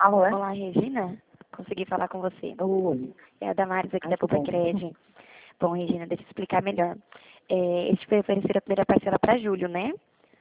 Alô, é? Olá, Regina. Consegui falar com você. Oi. É a Damares aqui Ai, da que bom. Coopercred. Bom, Regina, deixa eu explicar melhor. Eles te ofereceram a primeira parcela para julho, né?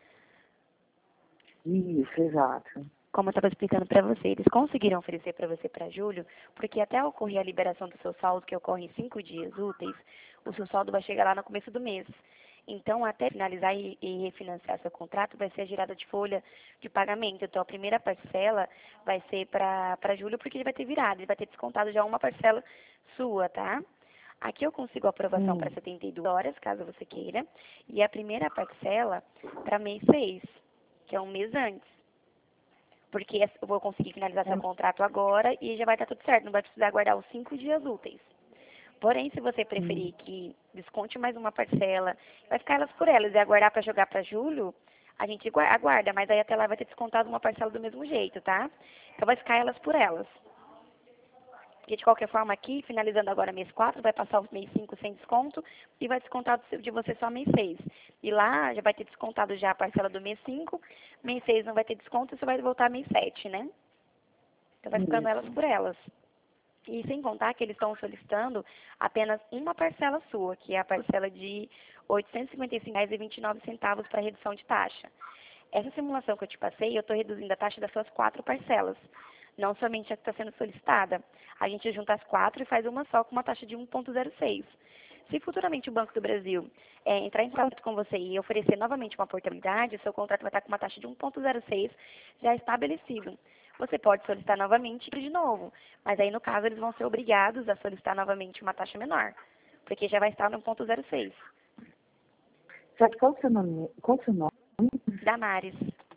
Isso, exato. Como eu estava explicando para você, eles conseguiram oferecer para você para julho, porque até ocorrer a liberação do seu saldo, que ocorre em 5 dias úteis, o seu saldo vai chegar lá no começo do mês. Então, até finalizar e refinanciar seu contrato, vai ser a girada de folha de pagamento. Então, a primeira parcela vai ser para julho, porque ele vai ter virado, ele vai ter descontado já uma parcela sua, tá? Aqui eu consigo aprovação para 72 horas, caso você queira, e a primeira parcela para mês 6, que é um mês antes. Porque eu vou conseguir finalizar seu contrato agora e já vai estar tudo certo, não vai precisar aguardar os 5 dias úteis. Porém, se você preferir que desconte mais uma parcela, vai ficar elas por elas e aguardar para jogar para julho, a gente aguarda, mas aí até lá vai ter descontado uma parcela do mesmo jeito, tá? Então vai ficar elas por elas. Porque de qualquer forma aqui, finalizando agora mês 4, vai passar o mês 5 sem desconto e vai descontar de você só mês 6. E lá já vai ter descontado já a parcela do mês 5, mês 6 não vai ter desconto e só vai voltar mês 7, né? Então vai ficando elas Isso. por elas. E sem contar que eles estão solicitando apenas uma parcela sua, que é a parcela de R$ 855,29 para redução de taxa. Essa simulação que eu te passei, eu estou reduzindo a taxa das suas 4 parcelas, não somente a que está sendo solicitada. A gente junta as 4 e faz uma só com uma taxa de 1,06. Se futuramente o Banco do Brasil entrar em contato com você e oferecer novamente uma portabilidade, o seu contrato vai estar com uma taxa de 1,06 já estabelecido. Você pode solicitar novamente de novo, mas aí no caso eles vão ser obrigados a solicitar novamente uma taxa menor, porque já vai estar no 1,06. Certo, qual o seu nome? Qual o seu nome? Damares.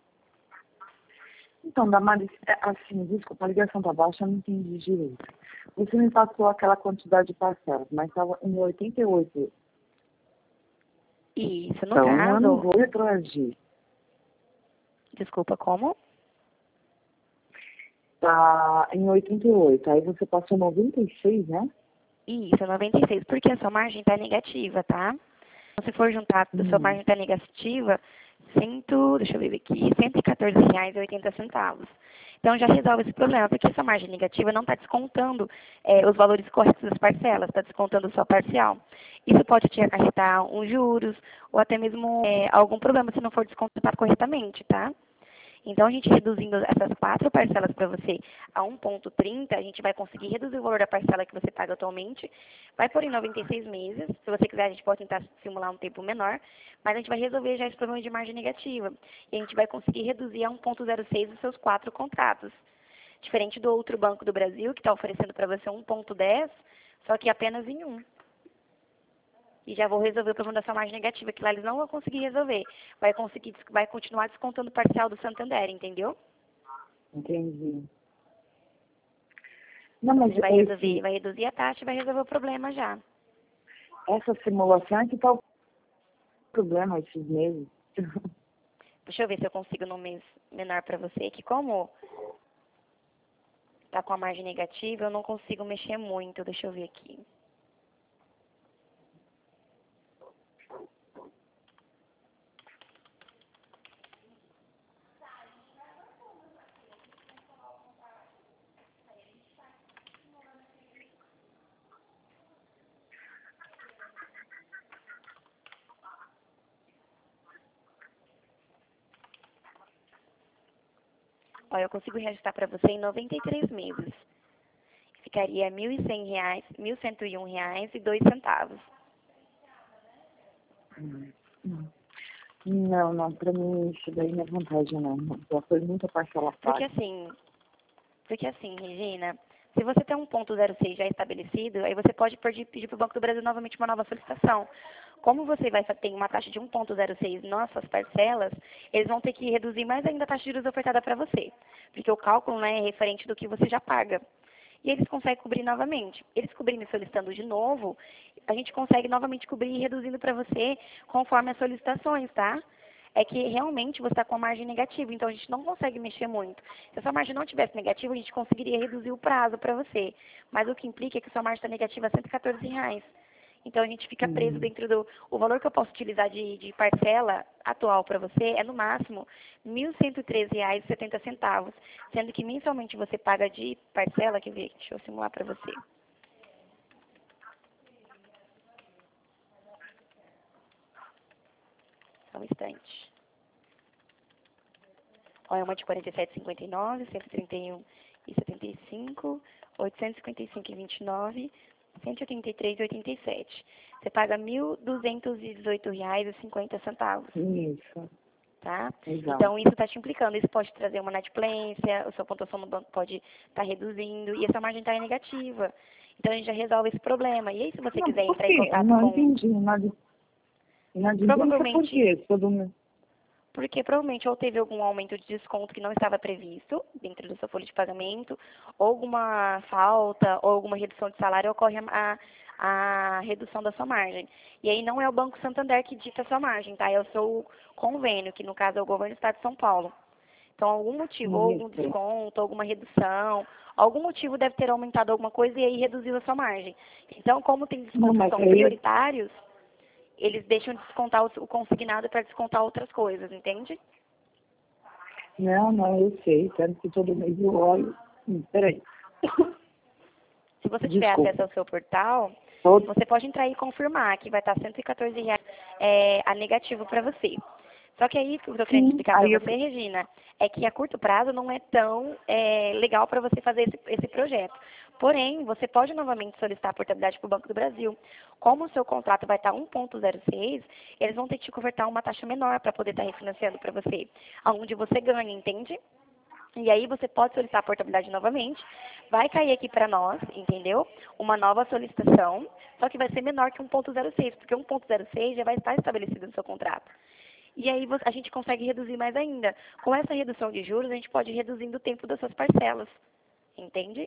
Então, Damaris, assim, desculpa, a ligação tá baixa, eu não entendi direito. Você me passou aquela quantidade de parcelas, mas estava em 88. Isso, no Então, eu não caso, vou retroagir. desculpa, como? Tá em 88. Aí você passou 96, né? Isso, 96, porque a sua margem está negativa, tá? Se for juntar, a sua margem está negativa, deixa eu ver aqui, R$ 114,80. Então já resolve esse problema, porque essa margem negativa não está descontando os valores corretos das parcelas, está descontando só parcial. Isso pode te acarretar uns juros ou até mesmo algum problema se não for descontado corretamente, tá? Então, a gente reduzindo essas 4 parcelas para você a 1,30, a gente vai conseguir reduzir o valor da parcela que você paga atualmente. Vai por em 96 meses. Se você quiser, a gente pode tentar simular um tempo menor. Mas a gente vai resolver já esse problema de margem negativa. E a gente vai conseguir reduzir a 1,06 os seus 4 contratos. Diferente do outro Banco do Brasil, que está oferecendo para você 1,10, só que apenas em 1. E já vou resolver o problema da sua margem negativa, que lá eles não vão conseguir resolver. Vai continuar descontando o parcial do Santander, entendeu? Entendi. Não, mas Você vai reduzir a taxa e vai resolver o problema já. essa simulação é que tá o problema esses meses. Deixa eu ver se eu consigo num mês menor para você, que como tá com a margem negativa, eu não consigo mexer muito. Deixa eu ver aqui. Olha, eu consigo reajustar para você em 93 meses. Ficaria R$ 1.100, R$ 1.101,02. Não, não, pra mim isso daí não é vantagem não. Já foi muita parcela Porque paga. assim, Regina, se você tem 1,06 já estabelecido, aí você pode pedir para o Banco do Brasil novamente uma nova solicitação. Como você ter uma taxa de 1,06 nas suas parcelas, eles vão ter que reduzir mais ainda a taxa de juros ofertada para você. Porque o cálculo, né, é referente do que você já paga. E eles conseguem cobrir novamente. Eles cobrindo e solicitando de novo, a gente consegue novamente cobrir e reduzindo para você conforme as solicitações, tá? É que realmente você está com a margem negativa, então a gente não consegue mexer muito. Se a sua margem não tivesse negativa, a gente conseguiria reduzir o prazo para você. Mas o que implica é que a sua margem está negativa a R$ 114. Então a gente fica preso dentro do... O valor que eu posso utilizar de parcela atual para você é no máximo R$ 1.113,70, sendo que mensalmente você paga de parcela, quer ver? Deixa eu simular para você. Só um instante. Ó, é uma de R$ 47,59, R$ 131,75, R$ 855,29, R$ 183,87. Você paga R$ 1.218,50. Isso, Tá? exato. Então, isso está te implicando. Isso pode trazer uma inadimplência, a sua pontuação no banco pode estar reduzindo e essa margem está negativa. Então, a gente já resolve esse problema. E aí, se você Não, quiser por entrar em quê? contato Não com... entendi. Inadimplência por Provavelmente, quê? Todo mundo... porque provavelmente ou teve algum aumento de desconto que não estava previsto dentro da sua folha de pagamento, ou alguma falta, ou alguma redução de salário, ocorre a redução da sua margem. E aí não é o Banco Santander que dita a sua margem, tá? É o seu convênio, que no caso é o governo do Estado de São Paulo. Então, algum motivo, ou algum Isso. desconto, alguma redução, algum motivo deve ter aumentado alguma coisa e aí reduziu a sua margem. Então, como tem Não, descontos que mas são aí... prioritários, eles deixam de descontar o consignado para descontar outras coisas, entende? Não, eu sei. Tanto que todo mês eu olho... Peraí. Se você tiver Desculpa. acesso ao seu portal, Todo... você pode entrar e confirmar que vai estar R$ 114 a negativo para você. Só que aí, o que eu tô querendo Sim, explicar para aí eu... você, Regina, é que a curto prazo não é tão legal para você fazer esse projeto. Porém, você pode novamente solicitar a portabilidade para o Banco do Brasil. Como o seu contrato vai estar 1,06, eles vão ter que te converter uma taxa menor para poder estar refinanciando para você, aonde você ganha, entende? E aí você pode solicitar a portabilidade novamente, vai cair aqui para nós, entendeu? Uma nova solicitação, só que vai ser menor que 1,06, porque 1,06 já vai estar estabelecido no seu contrato. E aí a gente consegue reduzir mais ainda. Com essa redução de juros, a gente pode ir reduzindo o tempo das suas parcelas, entende?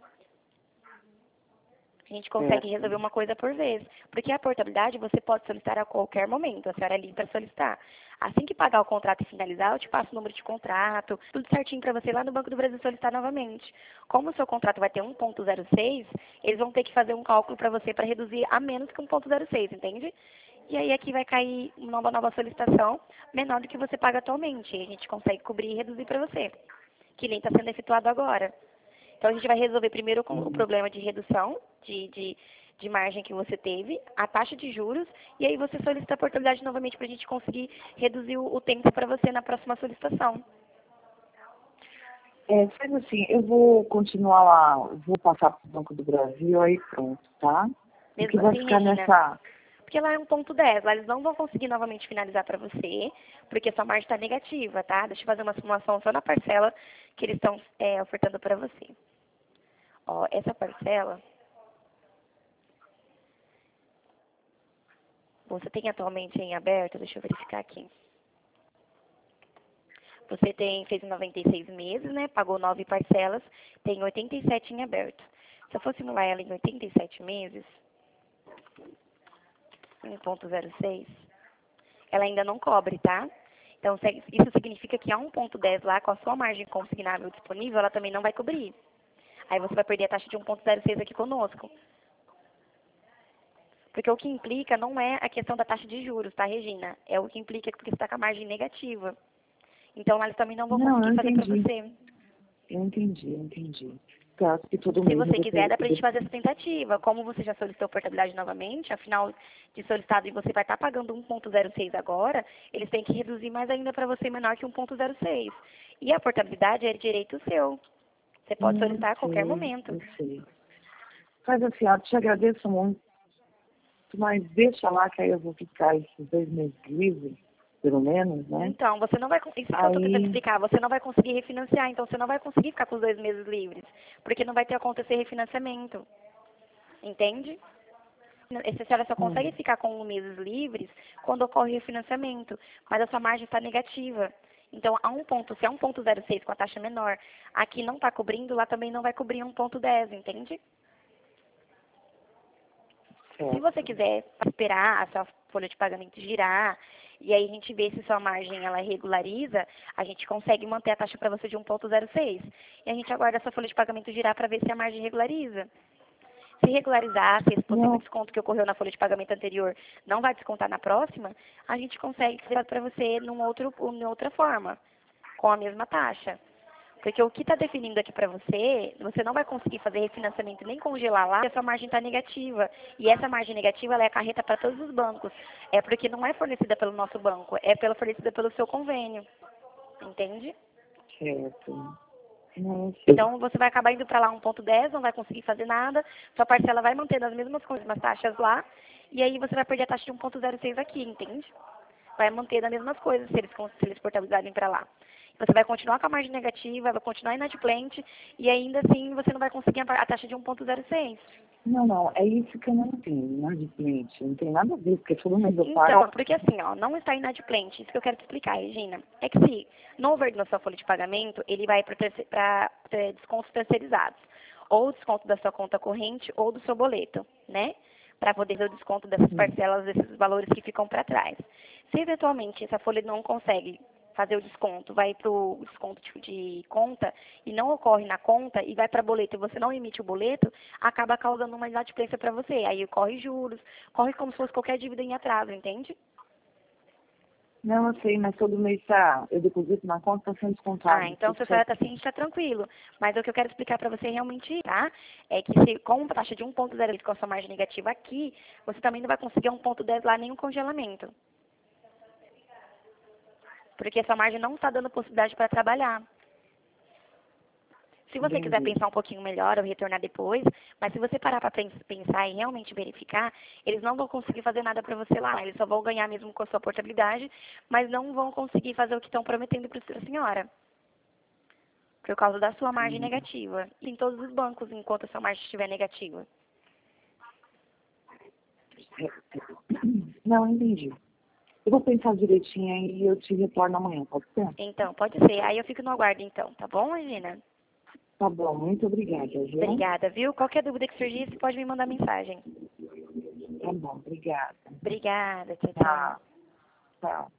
A gente consegue resolver uma coisa por vez. Porque a portabilidade você pode solicitar a qualquer momento. A senhora é livre para solicitar. Assim que pagar o contrato e finalizar, eu te passo o número de contrato, tudo certinho para você ir lá no Banco do Brasil solicitar novamente. Como o seu contrato vai ter 1,06, eles vão ter que fazer um cálculo para você para reduzir a menos que 1,06, entende? E aí aqui vai cair uma nova solicitação menor do que você paga atualmente. E a gente consegue cobrir e reduzir para você, que nem está sendo efetuado agora. Então, a gente vai resolver primeiro com o problema de redução de margem que você teve, a taxa de juros, e aí você solicita a portabilidade novamente para a gente conseguir reduzir o tempo para você na próxima solicitação. Faz assim, eu vou continuar lá, vou passar para o Banco do Brasil, aí pronto, tá? Mesmo Porque vai assim, ficar Regina, nessa... porque lá é 1,10, lá eles não vão conseguir novamente finalizar para você, porque sua margem está negativa, tá? Deixa eu fazer uma simulação só na parcela que eles estão ofertando para você. Ó, essa parcela, você tem atualmente em aberto, deixa eu verificar aqui. Você fez em 96 meses, né? Pagou 9 parcelas, tem 87 em aberto. Se eu for simular ela em 87 meses, 1,06, ela ainda não cobre, tá? Então, isso significa que a 1,10 lá, com a sua margem consignável disponível, ela também não vai cobrir. Aí você vai perder a taxa de 1,06 aqui conosco. Porque o que implica não é a questão da taxa de juros, tá, Regina? É o que implica porque você está com a margem negativa. Então, lá eles também não vão Não, eu conseguir fazer para entendi. você. Eu entendi. Tá, que todo Se mês eu você vou quiser, ter... dá pra gente fazer essa tentativa. Como você já solicitou portabilidade novamente, afinal de solicitado e você vai estar pagando 1,06 agora, eles têm que reduzir mais ainda para você menor que 1,06. E a portabilidade é direito seu. Você pode solicitar a qualquer momento. Eu sei. Faz assim, eu te agradeço muito, mas deixa lá que aí eu vou ficar esses 2 meses livres, pelo menos, né? Então, você não vai... Isso que eu estou tentando Aí, explicar. Você não vai conseguir refinanciar, então você não vai conseguir ficar com os 2 meses livres. Porque não vai ter acontecer refinanciamento. Entende? A senhora só consegue ficar com meses livres quando ocorre refinanciamento, mas a sua margem está negativa. Então, se é 1,06 com a taxa menor, aqui não está cobrindo, lá também não vai cobrir 1,10, entende? Se você quiser esperar a sua folha de pagamento girar, e aí a gente vê se sua margem ela regulariza, a gente consegue manter a taxa para você de 1,06. E a gente aguarda a sua folha de pagamento girar para ver se a margem regulariza. Se regularizar, se esse possível Não. desconto que ocorreu na folha de pagamento anterior não vai descontar na próxima, a gente consegue fazer para você em outra forma, com a mesma taxa. Porque o que está definindo aqui para você, você não vai conseguir fazer refinanciamento nem congelar lá, porque a sua margem está negativa. E essa margem negativa, ela é acarreta para todos os bancos. É porque não é fornecida pelo nosso banco, é fornecida pelo seu convênio. Entende? Certo. Não sei. Então, você vai acabar indo para lá 1,10, não vai conseguir fazer nada, sua parcela vai mantendo as mesmas coisas, as taxas lá, e aí você vai perder a taxa de 1,06 aqui, entende? Vai manter as mesmas coisas se eles portabilizarem para lá. Você vai continuar com a margem negativa, vai continuar inadimplente, e ainda assim você não vai conseguir a taxa de 1,06. Não, é isso que eu não entendo, inadimplente. Não tem nada a ver, porque todo mês eu pago. Então, porque assim, ó, não está inadimplente, isso que eu quero te explicar, Regina, é que se não houver na sua folha de pagamento, ele vai para descontos terceirizados, ou desconto da sua conta corrente ou do seu boleto, né? Para poder ver o desconto dessas parcelas, desses valores que ficam para trás. Se eventualmente essa folha não consegue fazer o desconto, vai para o desconto de conta e não ocorre na conta e vai para boleto e você não emite o boleto, acaba causando uma inadimplência para você. Aí corre juros, corre como se fosse qualquer dívida em atraso, entende? Não, eu sei, mas todo mês eu deposito na conta, está sendo descontado. Então se a senhora está assim, está tranquilo. Mas o que eu quero explicar para você realmente, tá? É que com uma taxa de 1,08 com a sua margem negativa aqui, você também não vai conseguir 1,10 lá nenhum congelamento. Porque essa margem não está dando possibilidade para trabalhar. Se você quiser Entendi. pensar um pouquinho melhor ou retornar depois, mas se você parar para pensar e realmente verificar, eles não vão conseguir fazer nada para você lá. Eles só vão ganhar mesmo com a sua portabilidade, mas não vão conseguir fazer o que estão prometendo para a senhora. Por causa da sua margem negativa. E em todos os bancos, enquanto a sua margem estiver negativa. Não, entendi. Eu vou pensar direitinho aí e eu te retorno amanhã, pode ser? Então, pode ser. Aí eu fico no aguardo, então. Tá bom, Regina? Tá bom, muito obrigada, viu? Obrigada, viu? Qualquer dúvida que surgir, você pode me mandar mensagem. Tá bom, obrigada. Obrigada. Tchau, tchau. Tchau. Tchau.